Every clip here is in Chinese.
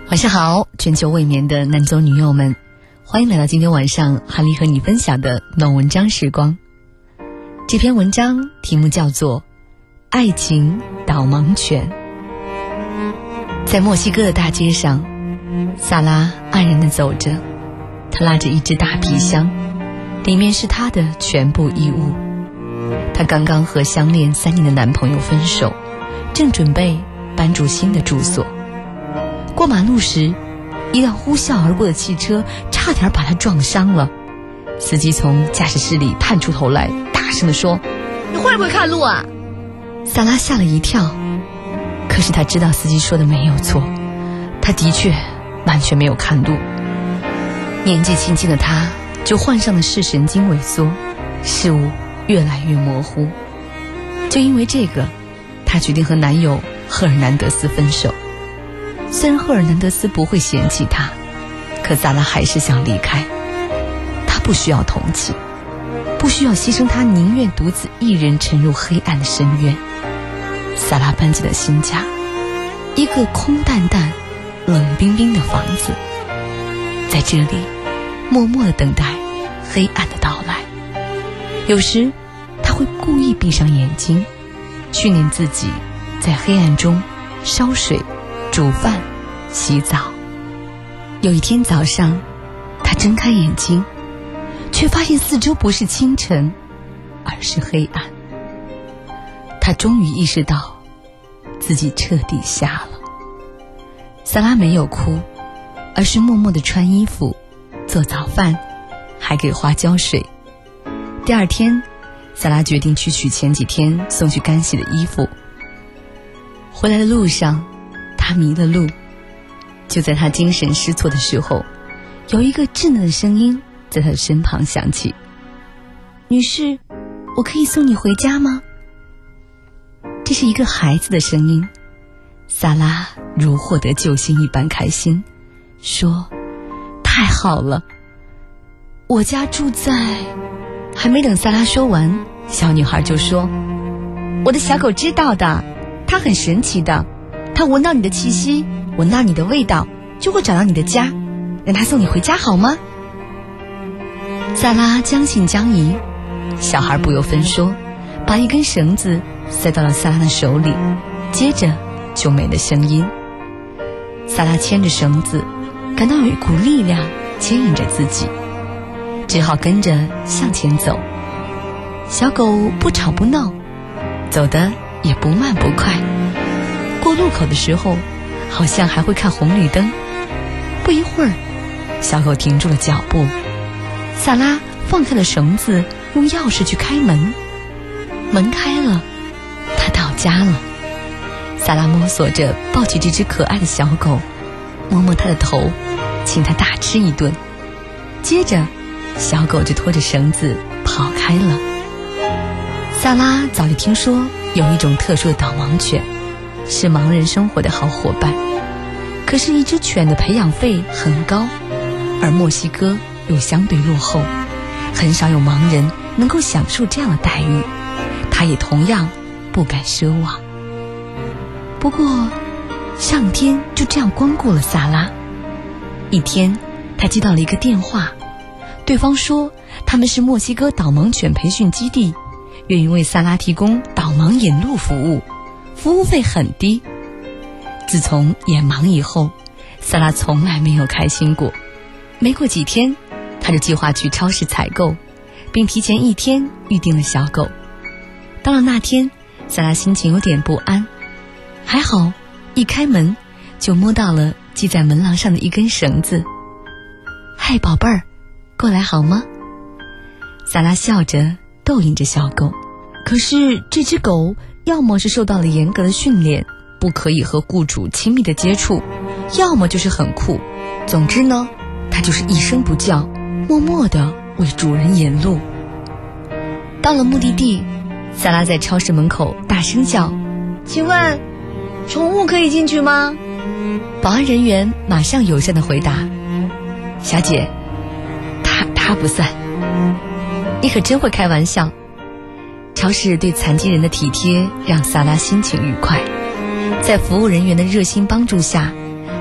晚上好，全球未眠的男左女右们，欢迎来到今天晚上韩丽和你分享的暖文章时光。这篇文章题目叫做《爱情导盲犬》。在墨西哥的大街上，萨拉安然地走着，她拉着一只大皮箱，里面是她的全部衣物。她刚刚和相恋3年的男朋友分手，正准备搬住新的住所。过马路时，一辆呼啸而过的汽车差点把她撞伤了。司机从驾驶室里探出头来，大声地说：“ 你会不会看路啊？” 萨拉吓了一跳，可是她知道司机说的没有错，她的确完全没有看路。年纪轻轻的她就患上了视神经萎缩，事物越来越模糊。就因为这个，她决定和男友赫尔南德斯分手。虽然赫尔南德斯不会嫌弃她，可萨拉还是想离开。她不需要同情，不需要牺牲，她宁愿独自一人沉入黑暗的深渊。萨拉搬进了新家，一个空淡淡、冷冰冰的房子，在这里默默地等待黑暗的到来。有时她会故意闭上眼睛，训练自己在黑暗中烧水、煮饭、洗澡。有一天早上，她睁开眼睛，却发现四周不是清晨，而是黑暗。她终于意识到自己彻底瞎了。萨拉没有哭，而是默默地穿衣服、做早饭，还给花浇水。第二天，萨拉决定去取前几天送去干洗的衣服。回来的路上，他迷了路。就在他精神失措的时候，有一个稚嫩的声音在他的身旁响起：“女士，我可以送你回家吗？”这是一个孩子的声音。萨拉如获得救星一般开心，说：“太好了，我家住在……”还没等萨拉说完，小女孩就说：“我的小狗知道的，它很神奇的，它闻到你的气息，闻到你的味道，就会找到你的家，让它送你回家好吗？”萨拉将信将疑，小孩不由分说，把一根绳子塞到了萨拉的手里，接着就没了声音。萨拉牵着绳子，感到有一股力量牵引着自己，只好跟着向前走。小狗不吵不闹，走得也不慢不快。过路口的时候，好像还会看红绿灯。不一会儿，小狗停住了脚步。萨拉放开了绳子，用钥匙去开门。门开了，他到家了。萨拉摸索着抱起这只可爱的小狗，摸摸它的头，请它大吃一顿。接着，小狗就拖着绳子跑开了。萨拉早就听说有一种特殊的导盲犬，是盲人生活的好伙伴。可是一只犬的培养费很高，而墨西哥又相对落后，很少有盲人能够享受这样的待遇。他也同样不敢奢望。不过上天就这样光顾了萨拉。一天，他接到了一个电话，对方说他们是墨西哥导盲犬培训基地，愿意为萨拉提供导盲引路服务，服务费很低。自从眼盲以后，萨拉从来没有开心过。没过几天，他就计划去超市采购，并提前1天预定了小狗。到了那天，萨拉心情有点不安，还好一开门就摸到了系在门廊上的一根绳子。“嗨，宝贝儿，过来好吗？”萨拉笑着逗引着小狗。可是这只狗要么是受到了严格的训练，不可以和雇主亲密的接触，要么就是很酷。总之呢，它就是一声不叫，默默地为主人引路。到了目的地，萨拉在超市门口大声叫：“ 请问，宠物可以进去吗？” 保安人员马上友善地回答：“小姐，他不算。”你可真会开玩笑。超市对残疾人的体贴让萨拉心情愉快，在服务人员的热心帮助下，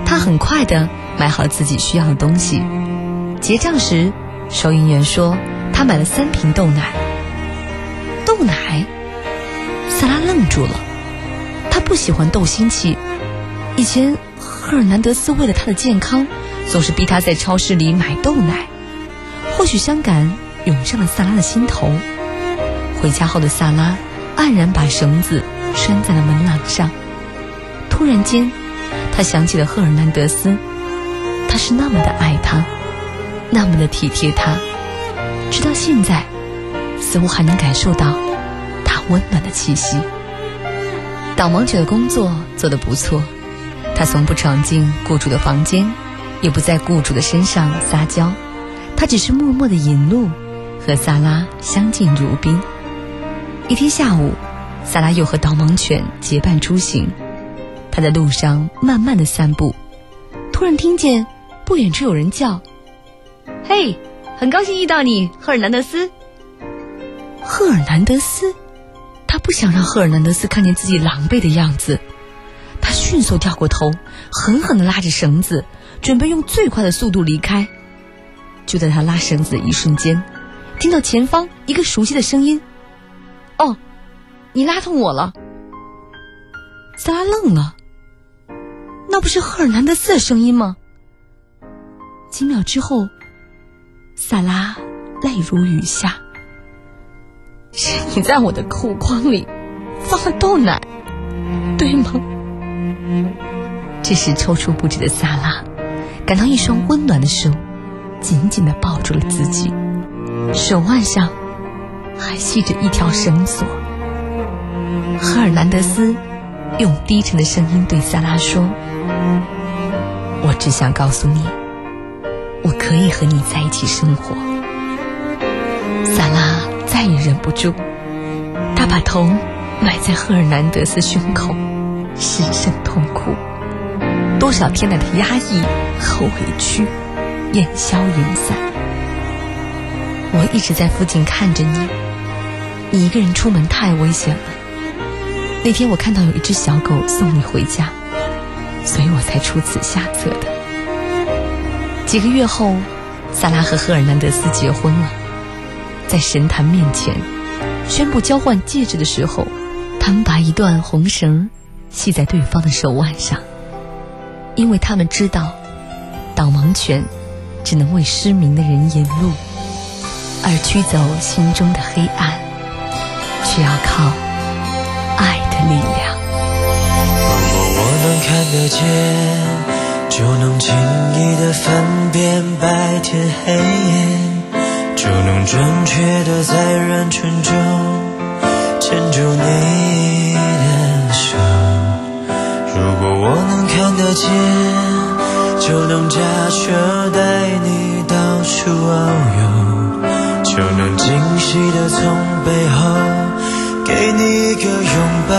他很快地买好自己需要的东西。结账时，收银员说他买了3瓶豆奶。豆奶？萨拉愣住了。他不喜欢斗心气，以前赫尔南德斯为了他的健康，总是逼他在超市里买豆奶。或许伤感涌上了萨拉的心头。回家后的萨拉黯然把绳子拴在了门廊上。突然间，他想起了赫尔南德斯，他是那么的爱他，那么的体贴他，直到现在似乎还能感受到他温暖的气息。导盲犬的工作做得不错，他从不闯进雇主的房间，也不在雇主的身上撒娇，他只是默默地引路，和萨拉相敬如宾。一天下午，萨拉又和导盲犬结伴出行。他在路上慢慢地散步，突然听见不远处有人叫：“ 嘿，很高兴遇到你，赫尔南德斯。” 赫尔南德斯？他不想让赫尔南德斯看见自己狼狈的样子。他迅速掉过头，狠狠地拉着绳子，准备用最快的速度离开。就在他拉绳子的一瞬间，听到前方一个熟悉的声音：“ 哦，你拉痛我了。” 萨拉愣了，那不是赫尔南德斯的声音吗？几秒之后，萨拉泪如雨下。是你在我的裤筐里放了豆奶，对吗？这时踌躇不止的萨拉感到一双温暖的手紧紧地抱住了自己，手腕上还系着一条绳索。赫尔南德斯用低沉的声音对萨拉说：“我只想告诉你，我可以和你在一起生活。”萨拉再也忍不住，他把头埋在赫尔南德斯胸口，失声痛哭。多少天来的压抑和委屈烟消云散。我一直在附近看着你，你一个人出门太危险了。那天我看到有一只小狗送你回家，所以我才出此下策的。几个月后，萨拉和赫尔南德斯结婚了。在神坛面前宣布交换戒指的时候，他们把一段红绳系在对方的手腕上，因为他们知道导盲犬只能为失明的人引路，而驱走心中的黑暗却要靠爱的力量。 如果我能看得见，就能轻易地分辨白天黑夜，就能准确地在人群中牵住你的手。如果我能看得见，就能驾车带你到处遨游，就能惊喜地从背后给你一个拥抱。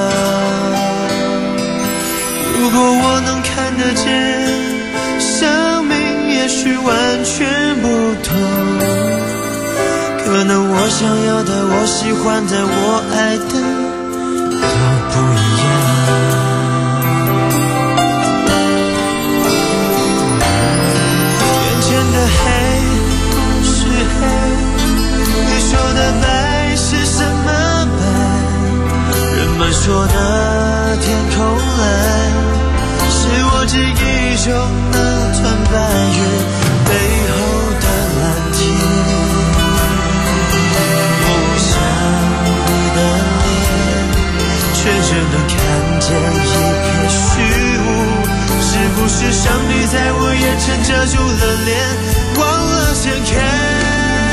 如果我能看得见，生命也许完全不同，可能我想要的，我喜欢的，我爱的都不一样。眼前的黑不是黑，你说的白是什么白？人们说的天空蓝，是我记忆中那团白云背后的蓝天。却只能看见一片虚无，是不是上帝在我眼前遮住了脸，忘了掀开？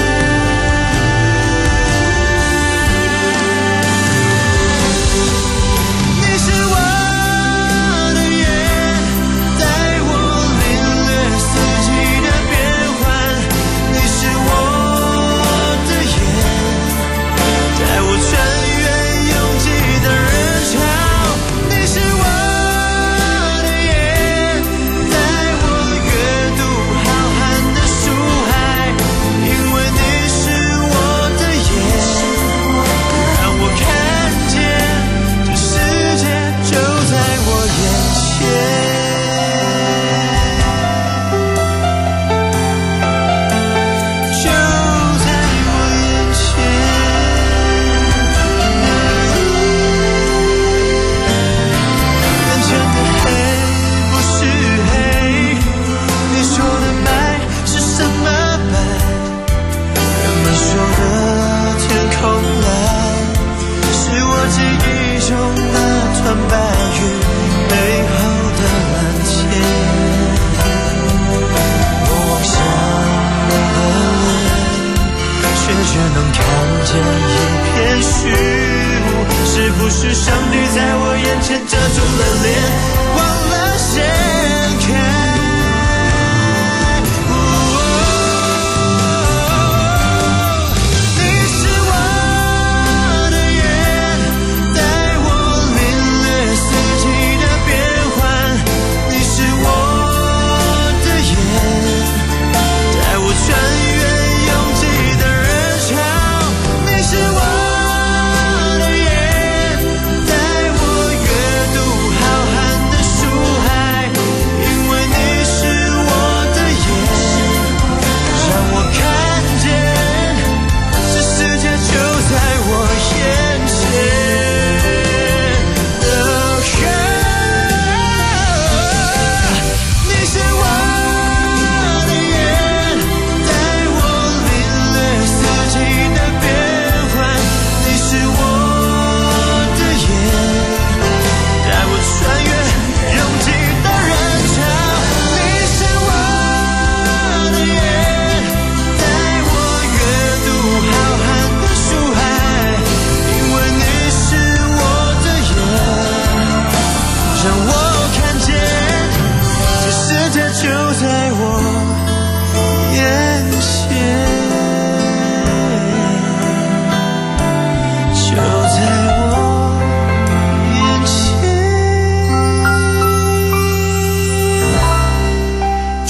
你是我的月，带我领略四季的变换，你是我的眼，带我穿越拥挤的人。你是我的眼，带我阅读浩瀚的书海，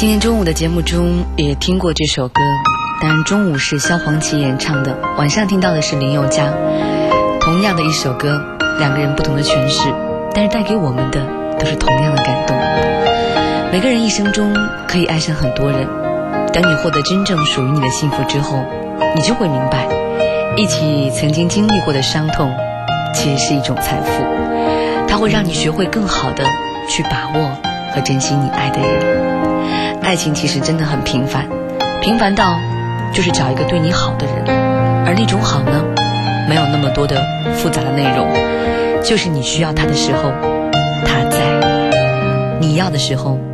今天中午的节目中也听过这首歌，当然中午是萧煌奇演唱的，晚上听到的是林宥嘉。同样的一首歌，两个人不同的诠释，但是带给我们的都是同样的感动。每个人一生中可以爱上很多人，等你获得真正属于你的幸福之后，你就会明白，一起曾经经历过的伤痛其实是一种财富，它会让你学会更好的去把握和珍惜你爱的人。爱情其实真的很平凡，平凡到就是找一个对你好的人，而那种好呢，没有那么多的复杂的内容，就是你需要他的时候他在，你要的时候